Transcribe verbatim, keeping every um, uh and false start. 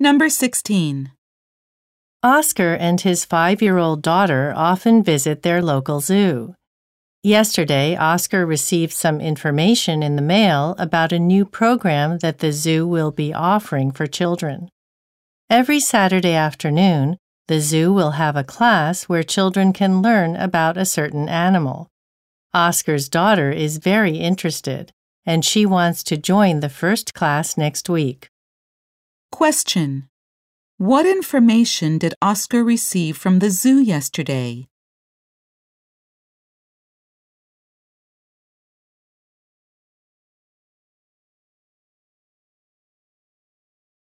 Number sixteen. Oscar and his five-year-old daughter often visit their local zoo. Yesterday, Oscar received some information in the mail about a new program that the zoo will be offering for children. Every Saturday afternoon, the zoo will have a class where children can learn about a certain animal. Oscar's daughter is very interested, and she wants to join the first class next week. Question. What information did Oscar receive from the zoo yesterday?